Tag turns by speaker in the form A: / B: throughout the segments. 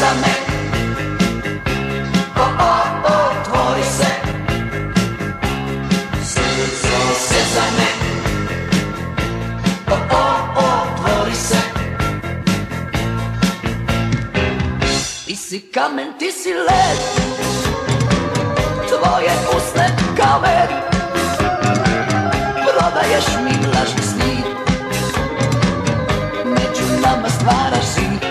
A: Sezame, otvori se. Sezame, otvori se. Ti si kamen, ti si led, tvoje usne kao med. Prodaješ mi lažni stid, među nama stvaraš zid.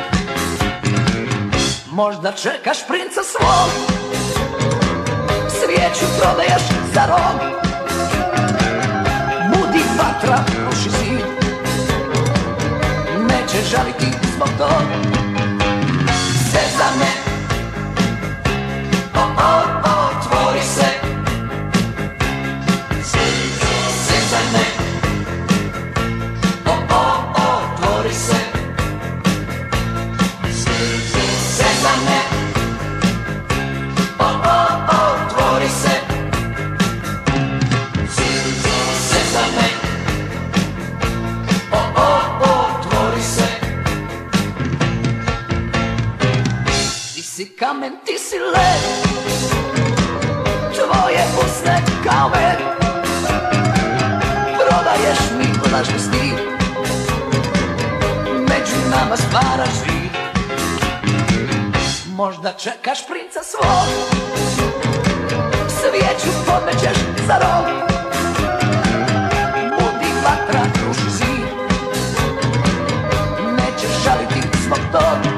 A: Možda čekaš princa svog, svijeću prodajaš za rog. Budi vatra, ruši zid, neće žaliti zbog tog. Sezame, otvori se. Sezame, otvori se. Sezame, otvori se. Sezame, otvori se. Ti si kamen, ti si led, tvoje usne kao med. Prodaješ mi lažni stid, među nama stvaraš zid. Možda čekaš princa svog, svijeću podmećeš za rog. Budi vatra, ruši zid, nećeš žaliti zbog tog.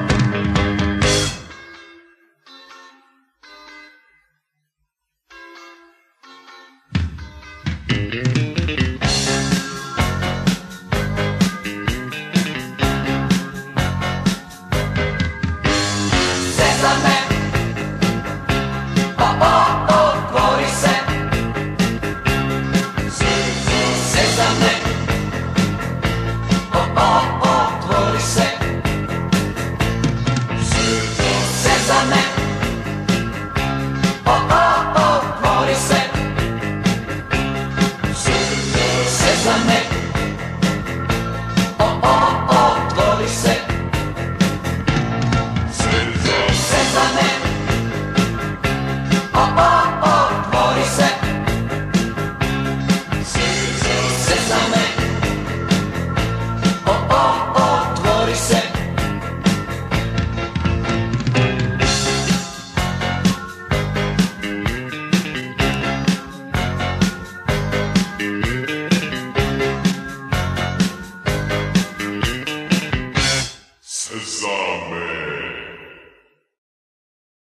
A: Sezame, otvori se. Sezame, otvori se. Sezame, otvori se. Sezame, otvori se. Sezame.